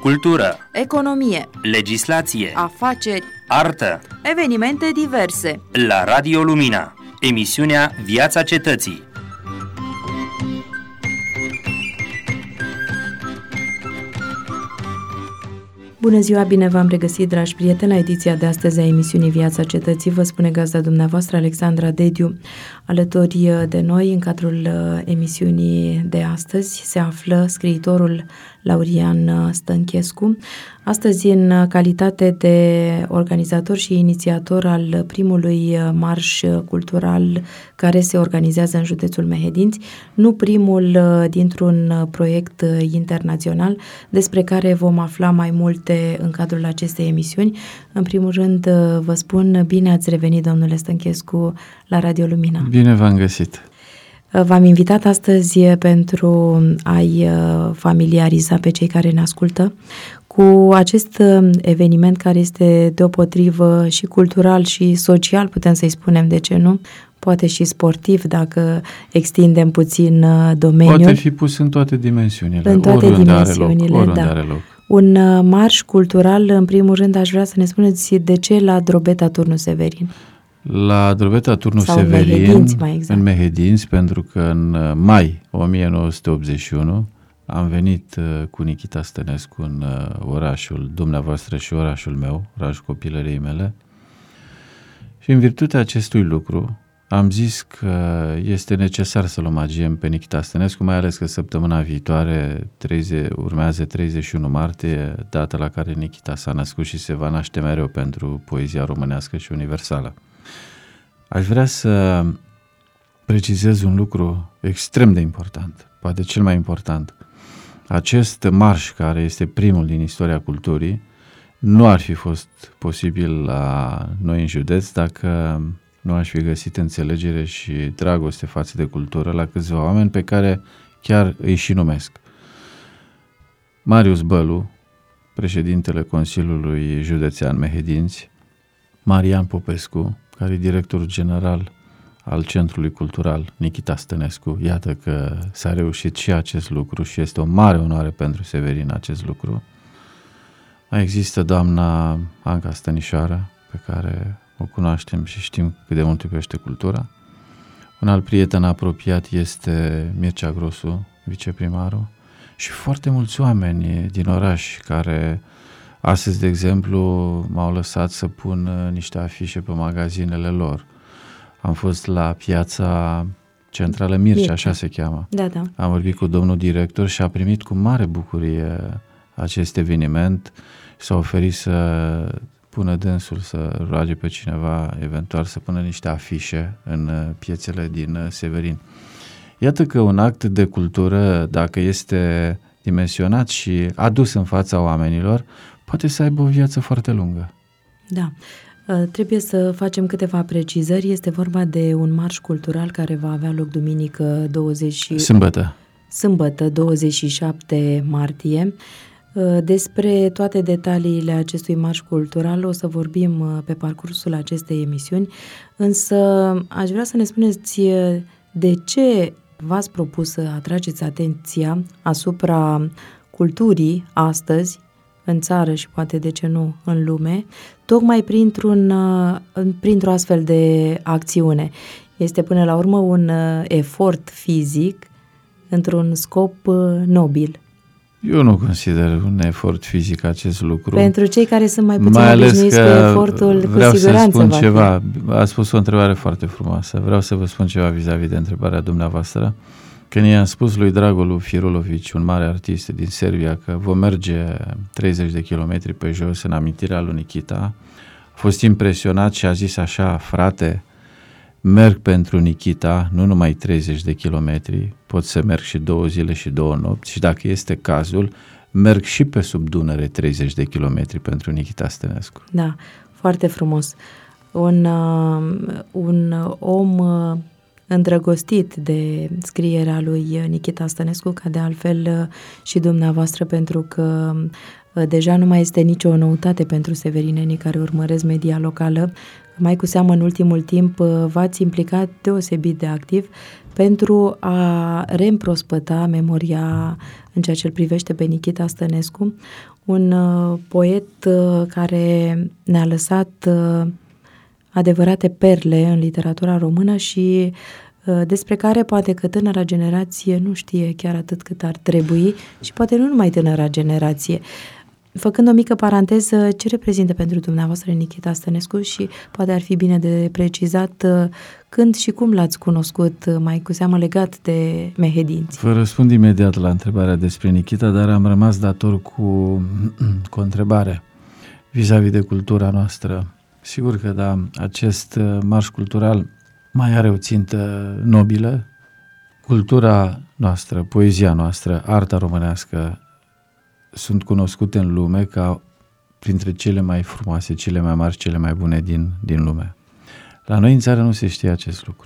cultură, economie, legislație, afaceri, artă, evenimente diverse. la Radio Lumina, emisiunea Viața Cetății. Bună ziua, bine v-am regăsit, dragi prieteni, la ediția de astăzi a emisiunii Viața Cetății. Vă spune gazda dumneavoastră, Alexandra Dediu. Alături de noi, în cadrul emisiunii de astăzi, se află scriitorul Laurian Stănchescu. Astăzi, în calitate de organizator și inițiator al primului marș cultural care se organizează în județul Mehedinți, nu primul dintr-un proiect internațional despre care vom afla mai multe în cadrul acestei emisiuni. În primul rând, vă spun bine ați revenit, domnule Stănchescu, la Radio Lumina. Bine v-am găsit. V-am invitat astăzi pentru a-i familiariza pe cei care ne ascultă cu acest eveniment care este deopotrivă și cultural și social, putem să-i spunem, de ce nu? Poate și sportiv, dacă extindem puțin domeniul. Poate fi pus în toate dimensiunile. În toate dimensiunile, oriunde da. Are loc. Un marș cultural, în primul rând, aș vrea să ne spuneți de ce la Drobeta Turnu Severin. La Drobeta Turnu Sau Severin, Mehedinți, mai exact. în Mehedinți, pentru că în mai 1981 am venit cu Nichita Stănescu în orașul dumneavoastră și orașul meu, orașul copilăriei mele, și în virtutea acestui lucru am zis că este necesar să-l omagiem pe Nichita Stănescu, mai ales că săptămâna viitoare urmează 31 martie, data la care Nichita s-a născut și se va naște mereu pentru poezia românească și universală. Aș vrea să precizez un lucru extrem de important, poate cel mai important. Acest marș, care este primul din istoria culturii, nu ar fi fost posibil la noi în județ dacă nu aș fi găsit înțelegere și dragoste față de cultură la câțiva oameni pe care chiar îi și numesc. Marius Bălu, președintele Consiliului Județean Mehedinți, Marian Popescu, care e directorul general al Centrului Cultural Nichita Stănescu. Iată că s-a reușit și acest lucru și este o mare onoare pentru Severin acest lucru. Mai există doamna Anca Stănișoară, pe care o cunoaștem și știm cât de mult iubește cultura. Un alt prieten apropiat este Mircea Grosu, viceprimarul, și foarte mulți oameni din oraș care astăzi, de exemplu, m-au lăsat să pun niște afișe pe magazinele lor. Am fost la piața centrală Mircea, așa se cheamă. Da. Am vorbit cu domnul director și a primit cu mare bucurie acest eveniment. S-a oferit să pună dânsul, să roage pe cineva, eventual să pună niște afișe în piețele din Severin. Iată că un act de cultură, dacă este dimensionat și adus în fața oamenilor, poate să aibă o viață foarte lungă. Da. Trebuie să facem câteva precizări. Este vorba de un marș cultural care va avea loc sâmbătă 27 martie. Despre toate detaliile acestui marș cultural o să vorbim pe parcursul acestei emisiuni, însă aș vrea să ne spuneți de ce v-ați propus să atrageți atenția asupra culturii astăzi, în țară și poate de ce nu în lume, tocmai printr-o astfel de acțiune. Este până la urmă un efort fizic într-un scop nobil. Eu nu consider un efort fizic acest lucru. Pentru cei care sunt mai puțin obișnuiți cu efortul, cu vreau siguranță să spun ceva. Ați spus o întrebare foarte frumoasă. Vreau să vă spun ceva vis-a-vis de întrebarea dumneavoastră. Când i-am spus lui Dragolu Firulovici, un mare artist din Serbia, că vom merge 30 de kilometri pe jos în amintirea lui Nichita, a fost impresionat și a zis așa: frate, merg pentru Nichita, nu numai 30 de kilometri, pot să merg și 2 zile și 2 nopți și dacă este cazul, merg și pe sub Dunăre 30 de kilometri pentru Nichita Stănescu. Da, foarte frumos. Un om îndrăgostit de scrierea lui Nichita Stănescu, ca de altfel și dumneavoastră, pentru că deja nu mai este nicio noutate pentru severinenii care urmăresc media locală. Mai cu seamă în ultimul timp v-ați implicat deosebit de activ pentru a reîmprospăta memoria în ceea ce îl privește pe Nichita Stănescu, un poet care ne-a lăsat adevărate perle în literatura română și despre care poate că tânăra generație nu știe chiar atât cât ar trebui și poate nu numai tânăra generație. Făcând o mică paranteză, ce reprezintă pentru dumneavoastră Nichita Stănescu și poate ar fi bine de precizat când și cum l-ați cunoscut, mai cu seamă legat de mehedinți? Vă răspund imediat la întrebarea despre Nichita, dar am rămas dator cu o întrebare vis-a-vis de cultura noastră. Sigur că da, acest marș cultural mai are o țintă nobilă. Cultura noastră, poezia noastră, arta românească sunt cunoscute în lume ca printre cele mai frumoase, cele mai mari, cele mai bune din lume. La noi în țară nu se știe acest lucru.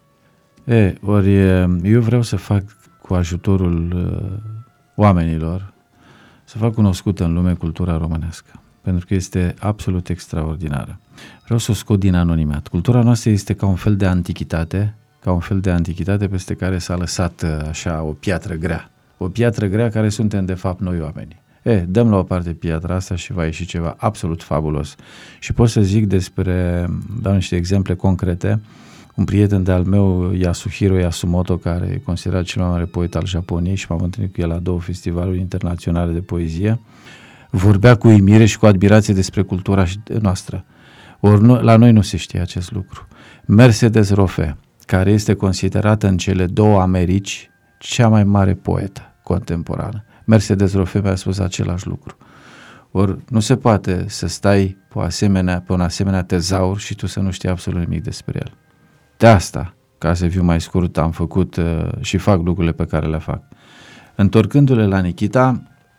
Ori eu vreau să fac cu ajutorul oamenilor, să fac cunoscută în lume cultura românească, pentru că este absolut extraordinară. Vreau să o scot din anonimat. Cultura noastră este ca un fel de antichitate, peste care s-a lăsat așa o piatră grea. O piatră grea care suntem de fapt noi oamenii. Dăm la o parte piatra asta și va ieși ceva absolut fabulos. Și pot să zic dau niște exemple concrete. Un prieten de-al meu, Yasuhiro Yasumoto, care e considerat cel mai mare poet al Japoniei și m-am întâlnit cu el la 2 festivaluri internaționale de poezie, vorbea cu uimire și cu admirație despre cultura noastră. Ori la noi nu se știe acest lucru. Mercedes Rofe, care este considerată în cele 2 Americi cea mai mare poetă contemporană. Mercedes Rofe mi-a spus același lucru. Ori nu se poate să stai pe un asemenea tezaur și tu să nu știi absolut nimic despre el. De asta, ca să fiu mai scurt, am făcut și fac lucrurile pe care le fac. Întorcându-le la Nichita,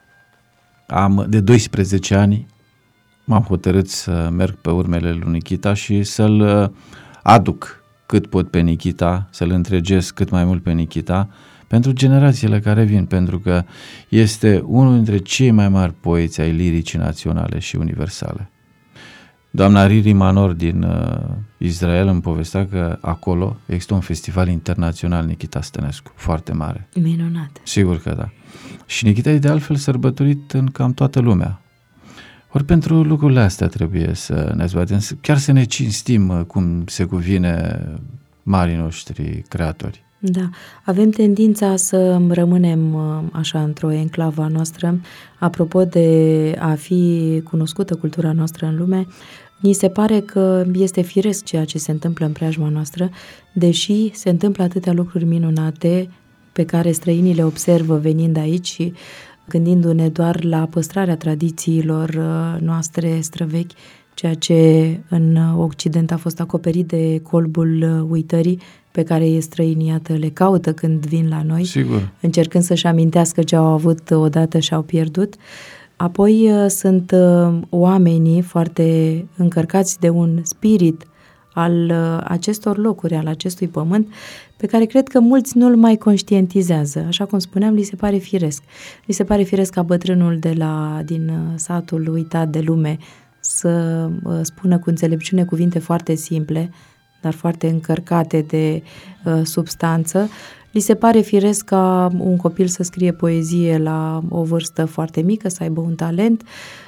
de 12 ani m-am hotărât să merg pe urmele lui Nichita și să-l aduc cât pot pe Nichita, să-l întregesc cât mai mult pe Nichita, pentru generațiile care vin, pentru că este unul dintre cei mai mari poeți ai liricii naționale și universale. Doamna Riri Manor din Israel îmi povestea că acolo există un festival internațional Nichita Stănescu, foarte mare. Minunat. Sigur că da. Și Nichita e de altfel sărbătorit în cam toată lumea. Ori pentru lucrurile astea trebuie să ne zbatem, chiar să ne cinstim cum se cuvine marii noștri creatori. Da, avem tendința să rămânem așa într-o enclavă a noastră. Apropo de a fi cunoscută cultura noastră în lume, ni se pare că este firesc ceea ce se întâmplă în preajma noastră, deși se întâmplă atâtea lucruri minunate pe care străinii le observă venind aici și gândindu-ne doar la păstrarea tradițiilor noastre străvechi, ceea ce în Occident a fost acoperit de colbul uitării, pe care străinii, iată, le caută când vin la noi, sigur, încercând să-și amintească ce au avut odată și au pierdut. Apoi sunt oamenii foarte încărcați de un spirit al acestor locuri, al acestui pământ, pe care cred că mulți nu-l mai conștientizează. Așa cum spuneam, li se pare firesc. Li se pare firesc ca bătrânul din satul uitat de lume să spună cu înțelepciune cuvinte foarte simple, dar foarte încărcate de substanță. Li se pare firesc ca un copil să scrie poezie la o vârstă foarte mică, să aibă un talent,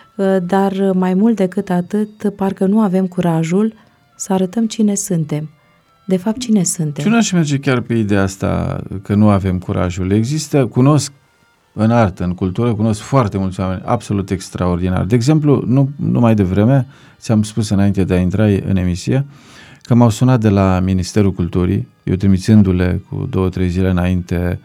dar mai mult decât atât, parcă nu avem curajul să arătăm cine suntem. De fapt, cine suntem? Și nu aș merge chiar pe ideea asta că nu avem curajul. Cunosc în artă, în cultură, cunosc foarte mulți oameni absolut extraordinari. De exemplu, nu mai devreme, ți-am spus înainte de a intra în emisie, că m-au sunat de la Ministerul Culturii, eu trimițându-le cu 2-3 zile înainte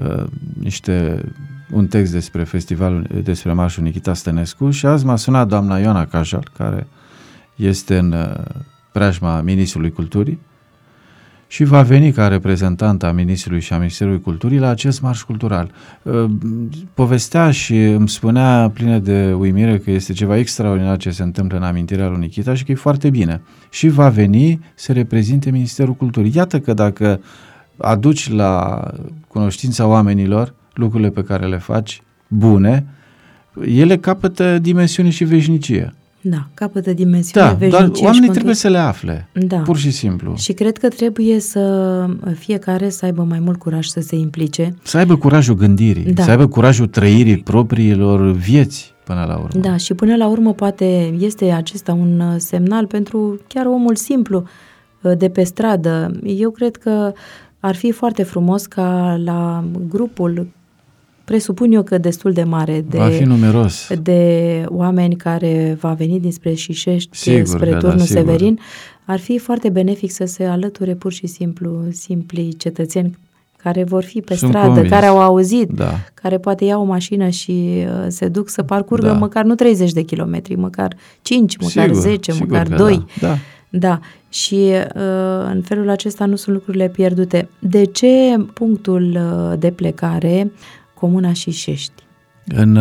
un text despre festivalul, despre marșul Nichita Stănescu, și azi m-a sunat doamna Ioana Cajal, care este în preajma Ministrului Culturii, și va veni ca reprezentant a Ministrului și a Ministerului Culturii la acest marș cultural. Povestea și îmi spunea plină de uimire că este ceva extraordinar ce se întâmplă în amintirea lui Nichita și că e foarte bine. Și va veni să reprezinte Ministerul Culturii. Iată că dacă aduci la cunoștința oamenilor lucrurile pe care le faci bune, ele capătă dimensiune și veșnicie. Da, capătă dimensiune, veșnicie. Dar oamenii trebuie să le afle, pur și simplu. Și cred că trebuie să fiecare să aibă mai mult curaj să se implice. Să aibă curajul gândirii, să aibă curajul trăirii propriilor vieți până la urmă. Da, și până la urmă poate este acesta un semnal pentru chiar omul simplu de pe stradă. Eu cred că ar fi foarte frumos ca la grupul, presupun eu că destul de mare, va fi numeros, de oameni care va veni dinspre Șișești spre Turnul Severin, ar fi foarte benefic să se alăture pur și simplu simplii cetățeni care vor fi pe stradă, convins, care au auzit, care poate iau o mașină și se duc să parcurgă măcar nu 30 de kilometri, măcar 5, măcar 10, măcar 2. Da, și în felul acesta nu sunt lucrurile pierdute. De ce punctul de plecare Comuna Șișești? În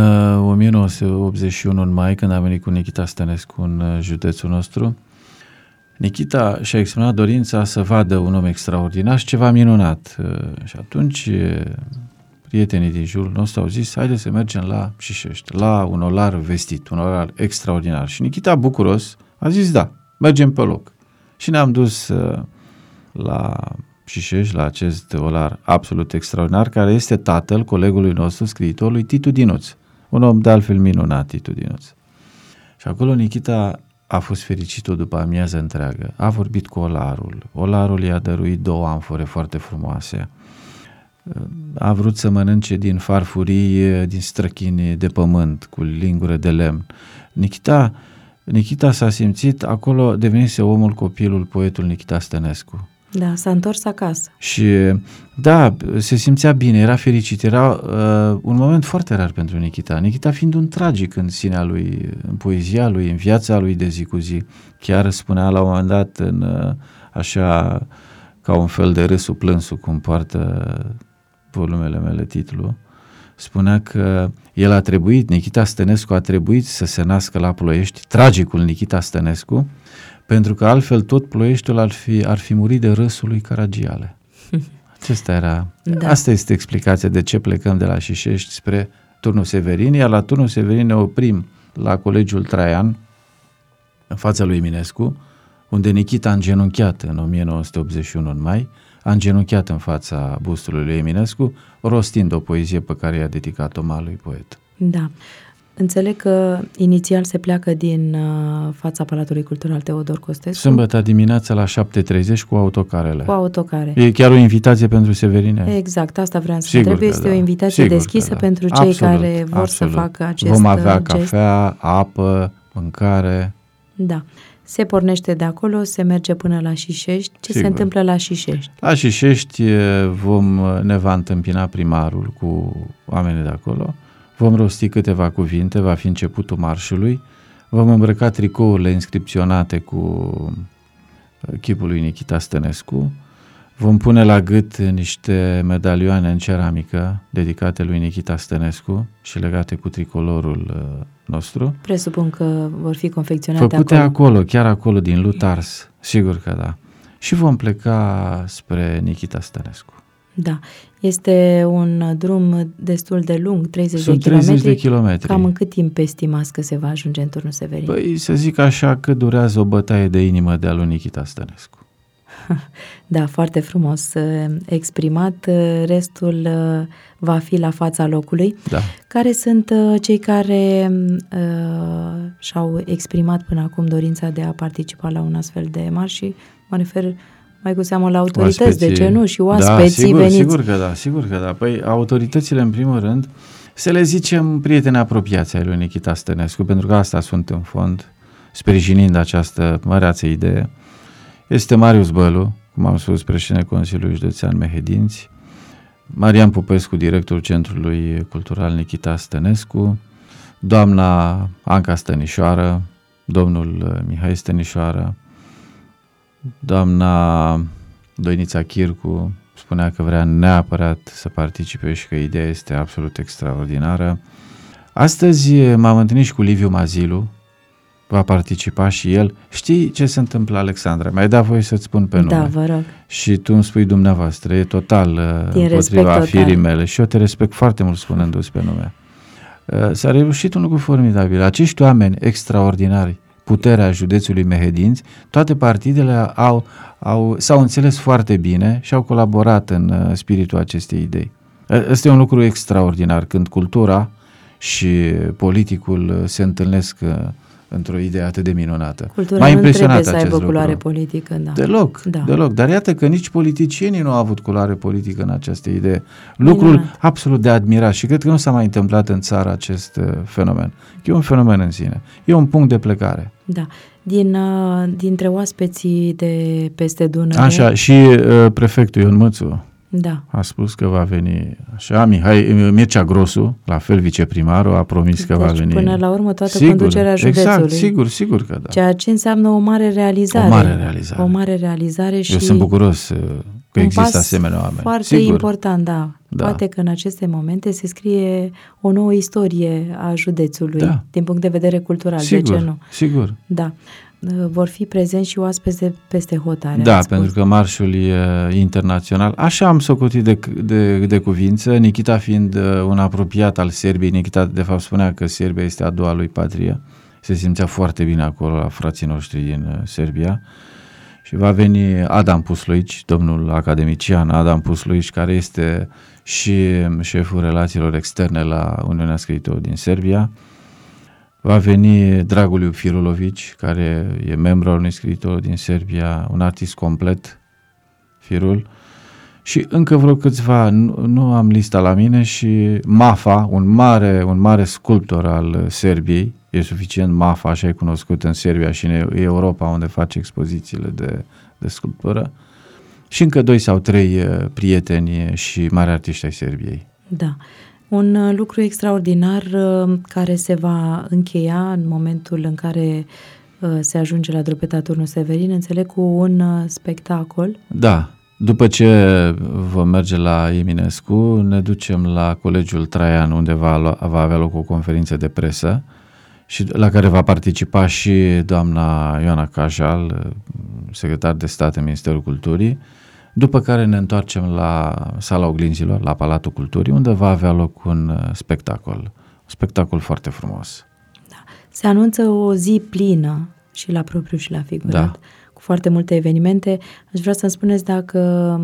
1981, în mai, când a venit cu Nichita Stănescu în județul nostru, Nichita și-a exprimat dorința să vadă un om extraordinar și ceva minunat. Și atunci prietenii din jurul nostru au zis: haide să mergem la Șișești, la un olar vestit, un olar extraordinar. Și Nichita, bucuros, a zis da, mergem pe loc. Și ne-am dus la Șișești, la acest olar absolut extraordinar, care este tatăl colegului nostru, scriitorului Titu Dinuț. Un om de altfel minunat, Titu Dinuț. Și acolo Nichita a fost fericit o după amiază întreagă. A vorbit cu olarul. Olarul i-a dăruit 2 amfore foarte frumoase. A vrut să mănânce din farfurii, din străchini de pământ, cu lingură de lemn. Nichita s-a simțit acolo, devenise omul, copilul, poetul Nichita Stănescu. Da, s-a întors acasă. Și da, se simțea bine, era fericit, era un moment foarte rar pentru Nichita. Nichita fiind un tragic în sinea lui, în poezia lui, în viața lui de zi cu zi. Chiar spunea la un moment dat, așa ca un fel de râsul plânsul, cum poartă volumele mele titlul, spunea că el a trebuit, Nichita Stănescu a trebuit să se nască la Ploiești, tragicul Nichita Stănescu, pentru că altfel tot Ploieștiul ar fi murit de râsul lui Caragiale. Asta este explicația de ce plecăm de la Șișești spre Turnul Severin, iar la Turnul Severin ne oprim la Colegiul Traian, în fața lui Eminescu, unde Nichita a îngenunchiat în 1981 în mai, a îngenunchiat în fața bustului lui Eminescu, rostind o poezie pe care i-a dedicat-o marelui poet. Da. Înțeleg că inițial se pleacă din fața Palatului Cultural Teodor Costescu. Sâmbătă dimineața la 7:30 cu autocarele. Cu autocare. E chiar o invitație pentru severini. Exact, asta vreau să trebuie. Este o invitație deschisă pentru cei care vor să facă acest Vom avea cafea, apă, mâncare. Da. Se pornește de acolo, se merge până la Șișești. Ce se întâmplă la Șișești? La Șișești ne va întâmpina primarul cu oamenii de acolo. Vom rosti câteva cuvinte, va fi începutul marșului, vom îmbrăca tricourile inscripționate cu chipul lui Nichita Stănescu, vom pune la gât niște medalioane în ceramică dedicate lui Nichita Stănescu și legate cu tricolorul nostru. Presupun că vor fi confecționate făcute acolo, chiar acolo, din lut ars, sigur că da. Și vom pleca spre Nichita Stănescu. Da, este un drum destul de lung, 30 de kilometri. Cam în cât timp estimați că se va ajunge în Turnul Severin? Păi, să zic așa, cât durează o bătaie de inimă de-a lui Nichita Stănescu. Da, foarte frumos exprimat. Restul va fi la fața locului. Da. Care sunt cei care și-au exprimat până acum dorința de a participa la un astfel de marș și mă refer mai cu seamă la autorități, de ce nu? Și oaspeții veniți. Sigur că da. Păi autoritățile, în primul rând, să le zicem prieteni apropiați ai lui Nichita Stănescu, pentru că asta sunt în fond, sprijinind această măreață idee. Este Marius Bălu, cum am spus, președintele Consiliului Județean Mehedinți, Marian Popescu, directorul Centrului Cultural Nichita Stănescu, doamna Anca Stănișoară, domnul Mihai Stănișoară, doamna Doinița Chircu spunea că vrea neapărat să participe și că ideea este absolut extraordinară. Astăzi m-am întâlnit și cu Liviu Mazilu, va participa și el. Știi ce se întâmplă, Alexandra? Mi-ai dat voie să-ți spun pe nume. Da, vă rog. Și tu îmi spui dumneavoastră, e total împotriva firii mele și eu te respect foarte mult spunându-ți pe nume. S-a reușit un lucru formidabil. Acești oameni extraordinari, puterea județului Mehedinți, toate partidele s-au înțeles foarte bine și au colaborat în spiritul acestei idei. Este un lucru extraordinar când cultura și politicul se întâlnesc într-o idee atât de minunată. Cultura M-a nu impresionat trebuie să aibă acest culoare lucru. politică. Da. Deloc. Dar iată că nici politicienii nu au avut culoare politică în această idee. Lucrul absolut de admirat și cred că nu s-a mai întâmplat în țară acest fenomen. E un fenomen în sine. E un punct de plecare. Da. Dintre oaspeții de peste Dunăre... Așa, și prefectul Ion Mățu a spus că va veni, așa, Mircea Grosu, la fel viceprimarul, a promis că va veni. Până la urmă toată conducerea județului. Exact, sigur că da. Ceea ce înseamnă o mare realizare. O mare realizare. Și eu sunt bucuros că există asemenea oameni. Foarte important, da. Poate că în aceste momente se scrie o nouă istorie a județului, din punct de vedere cultural. De ce nu? Sigur. Da. Vor fi prezenți și oaspeți de peste hotare. Da, pentru că marșul e internațional. Așa am socotit de cuvință, Nikita fiind un apropiat al Serbiei. Nikita, de fapt, spunea că Serbia este a doua lui patrie. Se simțea foarte bine acolo la frații noștri din Serbia. Și va veni Adam Pusluici, domnul academician Adam Pusluici, care este și șeful relațiilor externe la Uniunea Scriitorilor din Serbia. Va veni Draguliu Firulovici, care e membru al unui scriitor din Serbia, un artist complet, Firul, și încă vreo câțiva, nu am lista la mine, și Mafa, un mare sculptor al Serbiei, e suficient Mafa, așa e cunoscut în Serbia și în Europa, unde face expozițiile de sculptură, și încă 2 sau 3 prieteni și mari artiști ai Serbiei. Da. Un lucru extraordinar care se va încheia în momentul în care se ajunge la Drupeta Turnul Severin, înțeleg, cu un spectacol. Da, după ce vom merge la Eminescu, ne ducem la Colegiul Traian, unde va avea loc o conferință de presă și la care va participa și doamna Ioana Cajal, secretar de stat în Ministerul Culturii, după care ne întoarcem la Sala Oglinzilor, la Palatul Culturii, unde va avea loc un spectacol foarte frumos. Da. Se anunță o zi plină și la propriu și la figurat, cu foarte multe evenimente. Aș vrea să-mi spuneți dacă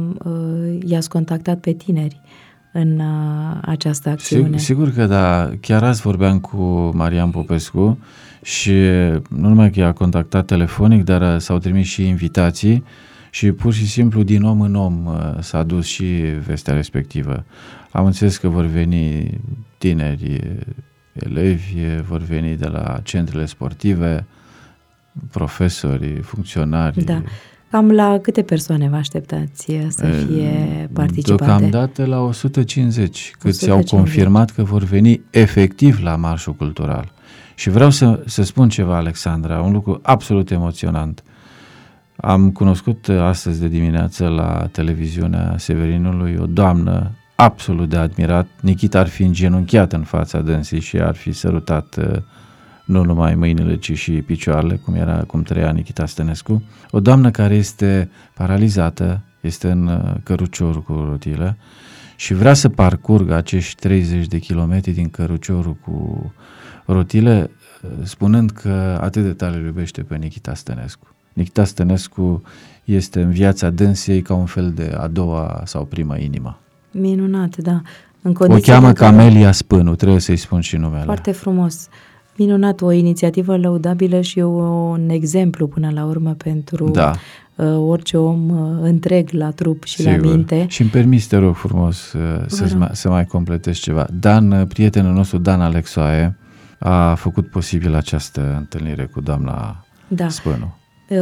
i-ați contactat pe tineri în această acțiune. Sigur că da. Chiar azi vorbeam cu Marian Popescu și nu numai că i-a contactat telefonic, dar s-au trimis și invitații. Și pur și simplu din om în om s-a dus și vestea respectivă. Am înțeles că vor veni tineri, elevi, vor veni de la centrele sportive, profesori, funcționari. Da. Cam la câte persoane vă așteptați să fie participante? Deocamdată la 150, câți au confirmat că vor veni efectiv la Marșul Cultural. Și vreau să spun ceva, Alexandra, un lucru absolut emoționant. Am cunoscut astăzi de dimineață la televiziunea Severinului o doamnă absolut de admirat. Nikita ar fi îngenunchiat în fața dânsii și ar fi sărutat nu numai mâinile, ci și picioarele, cum trăia Nikita Stănescu. O doamnă care este paralizată, este în căruciorul cu rotile și vrea să parcurgă acești 30 de kilometri din căruciorul cu rotile, spunând că atât de tare iubește pe Nikita Stănescu. Nikita Stănescu este în viața dânsei ca un fel de a doua sau prima inimă. Minunat, da. O cheamă Camelia Spânu, trebuie să-i spun și numele. Foarte frumos. Minunat, o inițiativă lăudabilă și un exemplu până la urmă pentru orice om întreg la trup și la minte. Și îmi permis, te rog frumos, să mai completez ceva. Prietenul nostru, Dan Alexoae, a făcut posibil această întâlnire cu doamna Spânu.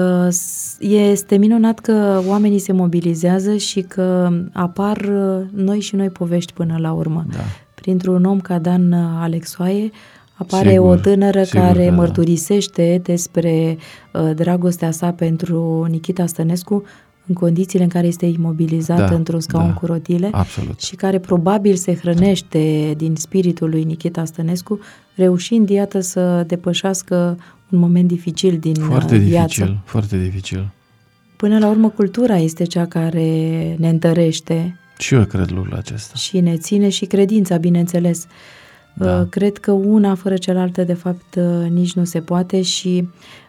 Este minunat că oamenii se mobilizează și că apar noi și noi povești până la urmă. Da. Printr-un om ca Dan Alexoae apare o tânără care mărturisește despre dragostea sa pentru Nikita Stănescu în condițiile în care este imobilizat într-un scaun cu rotile. Absolut. Și care probabil se hrănește din spiritul lui Nichita Stănescu, reușind, iată, să depășească un moment dificil din viață. Foarte dificil. Până la urmă, cultura este cea care ne întărește. Și eu cred lucrul acesta. Și ne ține și credința, bineînțeles. Da. Cred că una fără cealaltă, de fapt, nici nu se poate și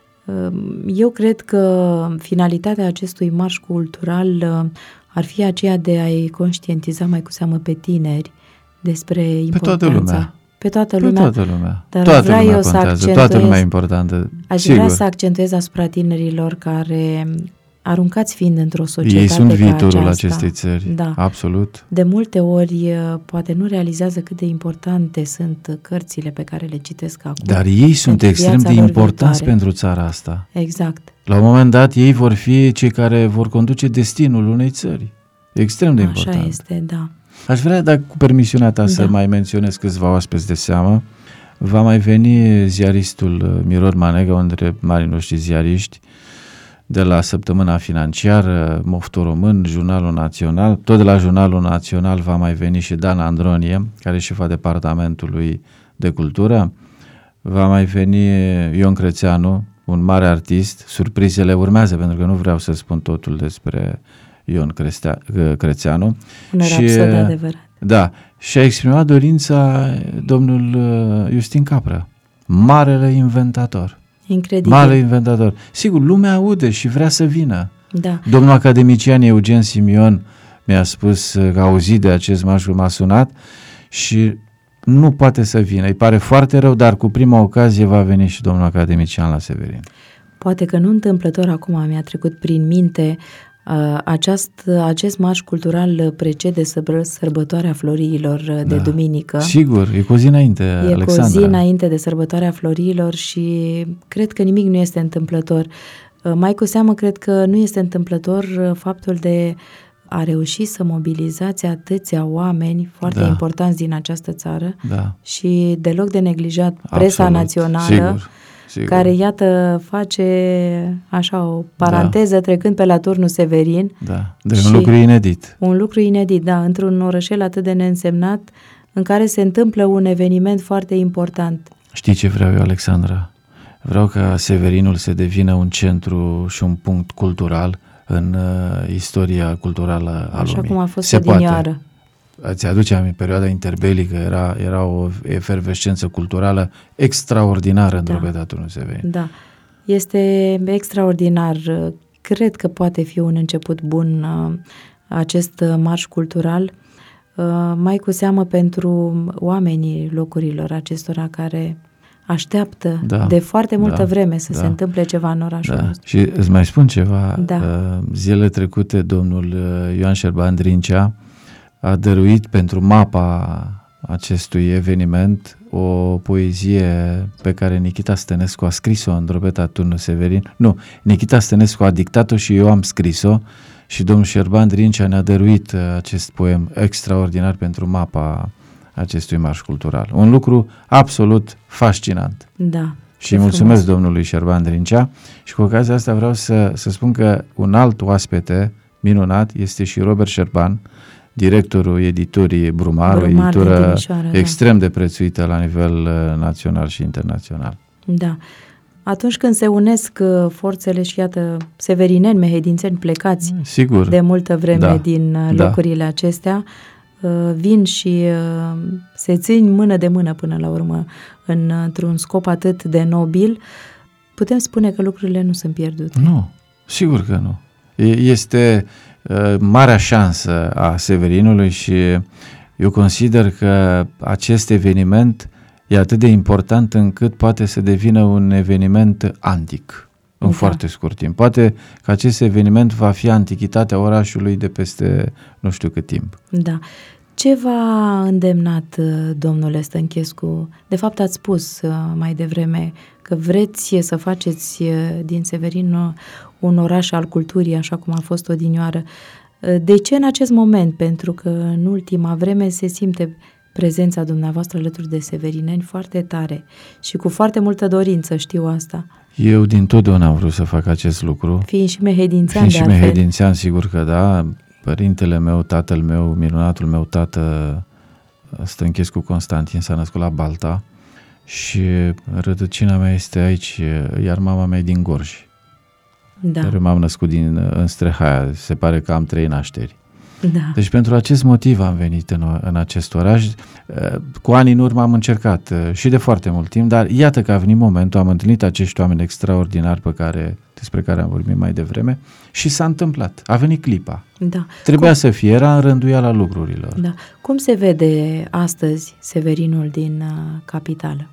eu cred că finalitatea acestui marș cultural ar fi aceea de a-i conștientiza mai cu seamă pe tineri despre importanța. Pe toată lumea. Dar toată lumea contează, toată lumea e importantă. Aș vrea să accentuez asupra tinerilor care, aruncați fiind într-o societate ei sunt ca viitorul aceasta, acestei țări, da, absolut. De multe ori poate nu realizează cât de importante sunt cărțile pe care le citesc acum. Dar ei sunt extrem de importanți pentru țara asta. Exact. La un moment dat ei vor fi cei care vor conduce destinul unei țări. Extrem de important. Așa este, da. Aș vrea, dacă cu permisiunea ta, să mai menționez câțiva oaspeți de seamă. Va mai veni ziaristul Mirod Manega, unul dintre marii noștri ziariști, de la Săptămâna Financiară, Moftul Român, Jurnalul Național. Tot de la Jurnalul Național va mai veni și Dana Andronie, care e șefa Departamentului de Cultură. Va mai veni Ion Crețeanu, un mare artist. Surprizele urmează, pentru că nu vreau să spun totul despre Ion Crețeanu. Un rapsod adevărat. Da, și a exprimat dorința domnul Justin Capra, marele inventator. Incredibil. Mare inventator. Sigur, lumea aude și vrea să vină. Da. Domnul academician Eugen Simion mi-a spus că a auzit de acest marș, m-a sunat și nu poate să vină. Îi pare foarte rău, dar cu prima ocazie va veni și domnul academician la Severin. Poate că nu întâmplător acum mi-a trecut prin minte acest marș cultural precede sărbătoarea Floriilor de duminică. Sigur, e cu o zi înainte, Alexandra. E cu o zi înainte de sărbătoarea Floriilor și cred că nimic nu este întâmplător. Mai cu seamă, cred că nu este întâmplător faptul de a reuși să mobilizați atâția oameni foarte importanți din această țară și deloc de neglijat presa națională. Sigur. Care, iată, face așa o paranteză trecând pe la Turnul Severin. Da, deci un lucru inedit. Un lucru inedit, da, într-un orășel atât de neînsemnat, în care se întâmplă un eveniment foarte important. Știi ce vreau eu, Alexandra? Vreau ca Severinul să devină un centru și un punct cultural în istoria culturală a lumii. Așa cum a fost odinioară. Îți aduce aminte, perioada interbelică era o efervescență culturală extraordinară în Drobeta-Turnul Severin. Da, este extraordinar. Cred că poate fi un început bun acest marș cultural, mai cu seamă pentru oamenii locurilor acestora care așteaptă de foarte multă vreme să se întâmple ceva în orașul nostru. Și îți mai spun ceva. Zilele trecute domnul Ioan Șerban Drincea a dăruit pentru mapa acestui eveniment o poezie pe care Nichita Stănescu a scris-o în Drobeta-Turnul Severin. Nu, Nichita Stănescu a dictat-o și eu am scris-o și domnul Șerban Drincea ne-a dăruit acest poem extraordinar pentru mapa acestui marș cultural. Un lucru absolut fascinant. Da. Și mulțumesc domnului Șerban Drincea și cu ocazia asta vreau să spun că un alt oaspete minunat este și Robert Șerban, directorul editurii Brumar, o editură extrem de prețuită la nivel național și internațional. Da. Atunci când se unesc forțele și iată severineni, mehedințeni plecați de multă vreme din locurile acestea, vin și se țin mână de mână până la urmă într-un scop atât de nobil, putem spune că lucrurile nu sunt pierdute. Nu, sigur că nu. Este marea șansă a Severinului și eu consider că acest eveniment e atât de important încât poate să devină un eveniment antic în foarte scurt timp. Poate că acest eveniment va fi antichitatea orașului de peste nu știu cât timp. Da. Ce v-a îndemnat, domnule Stănchescu? De fapt, ați spus mai devreme că vreți să faceți din Severin un oraș al culturii, așa cum a fost odinioară. De ce în acest moment? Pentru că în ultima vreme se simte prezența dumneavoastră alături de severineni foarte tare și cu foarte multă dorință, știu asta. Eu dintotdeauna am vrut să fac acest lucru. Fiind și mehedințean, Fiind și mehedințean, sigur că da. Părintele meu, tatăl meu, minunatul meu tată Stănchescu Constantin s-a născut la Balta și rădăcina mea este aici, iar mama mea e din Gorj. Da. Dar eu m-am născut în Strehaia, se pare că am 3 nașteri. Da. Deci pentru acest motiv am venit în acest oraș. Cu ani în urmă am încercat și de foarte mult timp, dar iată că a venit momentul, am întâlnit acești oameni extraordinari despre care am vorbit mai devreme și s-a întâmplat, a venit clipa. Da. Trebuia să fie, era în rânduiala lucrurilor. Da. Cum se vede astăzi Severinul din capitală?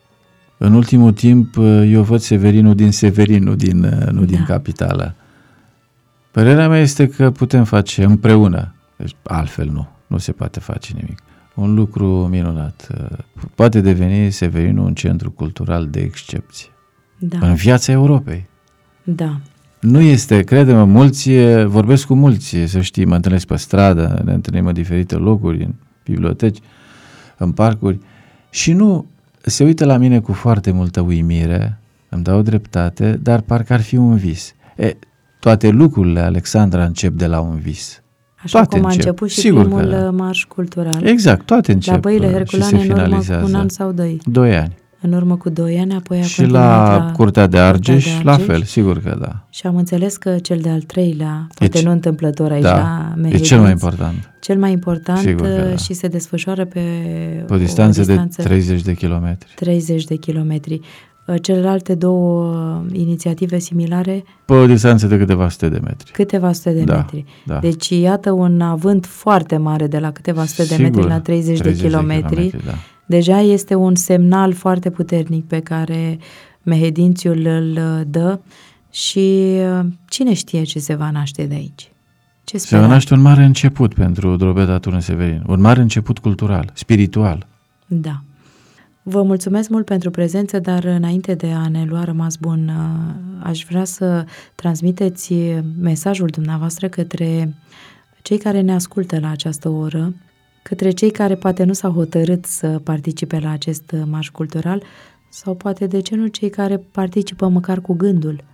În ultimul timp eu văd Severinul din Severin, nu din capitală. Părerea mea este că putem face împreună, deci altfel nu se poate face nimic. Un lucru minunat. Poate deveni Severinul un centru cultural de excepție. Da. În viața Europei. Da. Nu este, crede-mă, vorbesc cu mulți, să știi, mă întâlnesc pe stradă, ne întâlnim în diferite locuri, în biblioteci, în parcuri și se uită la mine cu foarte multă uimire, îmi dau dreptate, dar parcă ar fi un vis. Toate lucrurile, Alexandra, încep de la un vis. Așa toate cum a încep. început și Sigur primul marș cultural. Exact, toate încep. La Băile Herculane și în urmă cu un an sau 2. 2 ani. În urmă cu 2 ani, apoi a și continuat la Curtea de Argeș, la fel, sigur că da. Și am înțeles că cel de-al 3-lea, poate nu întâmplător aici, la Mehedinți, e cel mai important. Cel mai important și da. Se desfășoară pe o distanță de 30 de kilometri. 30 de kilometri. Celelalte 2 inițiative similare? Pe o distanță de câteva sute de metri. Câteva sute de metri. Da. Deci iată un avânt foarte mare de la câteva sute de metri la 30 de kilometri. Da. Deja este un semnal foarte puternic pe care Mehedințiul îl dă și cine știe ce se va naște de aici. Se va naște un mare început pentru Drobeta Turnă Severin, un mare început cultural, spiritual. Da. Vă mulțumesc mult pentru prezență, dar înainte de a ne lua rămas bun, aș vrea să transmiteți mesajul dumneavoastră către cei care ne ascultă la această oră, către cei care poate nu s-au hotărât să participe la acest marș cultural sau poate, de ce nu, cei care participă măcar cu gândul.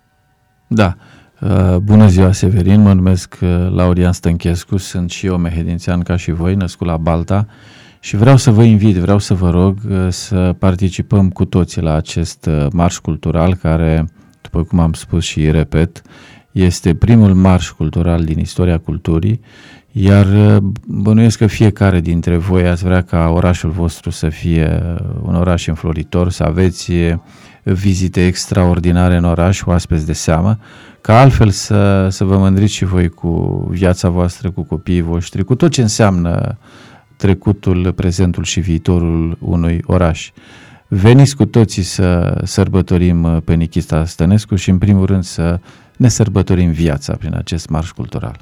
Da. Bună ziua, Severin, mă numesc Laurian Stănchescu, sunt și eu mehedințean ca și voi, născut la Balta și vreau să vă invit, vreau să vă rog să participăm cu toții la acest marș cultural care, după cum am spus și repet, este primul marș cultural din istoria culturii, iar bănuiesc că fiecare dintre voi ați vrea ca orașul vostru să fie un oraș înfloritor, să aveți vizite extraordinare în oraș, oaspeți de seamă, ca altfel să vă mândriți și voi cu viața voastră, cu copiii voștri, cu tot ce înseamnă trecutul, prezentul și viitorul unui oraș. Veniți cu toții să sărbătorim pe Nichita Stănescu și în primul rând să ne sărbătorim viața prin acest marș cultural.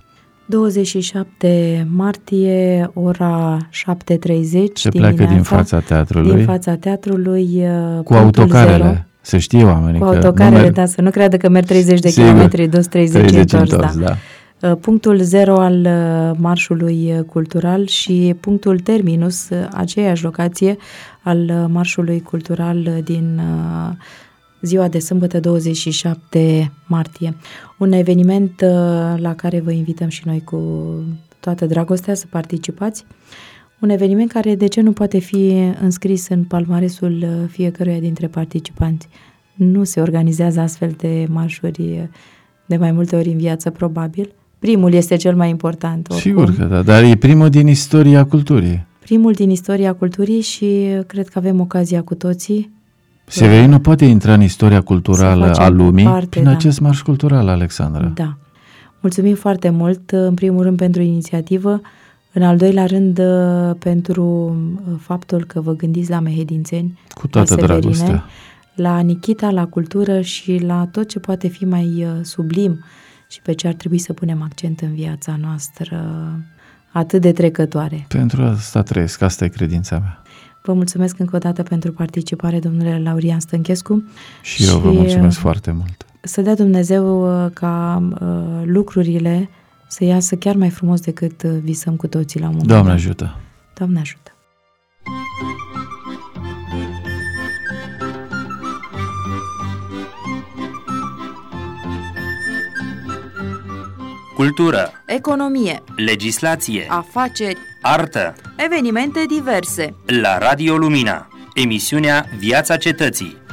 27 martie, ora 7:30 se pleacă din fața teatrului. Din fața teatrului. Cu autocarele, 0. Să știe oamenii. Cu autocarele, da, să nu creadă că merg 30 de kilometri, dus 30 întors, da. Punctul 0 al marșului cultural și punctul terminus, aceeași locație al marșului cultural din ziua de sâmbătă 27 martie. Un eveniment la care vă invităm și noi cu toată dragostea să participați. Un eveniment care, de ce nu poate fi înscris în palmaresul fiecăruia dintre participanți? Nu se organizează astfel de marșuri de mai multe ori în viață, probabil. Primul este cel mai important. Oricum. Sigur că da, dar e primul din istoria culturii. Primul din istoria culturii și cred că avem ocazia cu toții. Severin nu poate intra în istoria culturală a lumii prin acest marș cultural, Alexandra. Da. Mulțumim foarte mult, în primul rând pentru inițiativă, în al doilea rând pentru faptul că vă gândiți la mehedințeni, cu toată dragostea, la Nichita, la cultură și la tot ce poate fi mai sublim și pe ce ar trebui să punem accent în viața noastră atât de trecătoare. Pentru asta trăiesc, asta e credința mea. Vă mulțumesc încă o dată pentru participare, domnule Laurian Stănchescu. Și eu vă mulțumesc foarte mult. Să dea Dumnezeu ca lucrurile să iasă chiar mai frumos decât visăm cu toții la un moment dat. Doamne ajută! Doamne ajută! cultură, economie, legislație, afaceri, artă. evenimente diverse. La Radio Lumina, emisiunea Viața Cetății.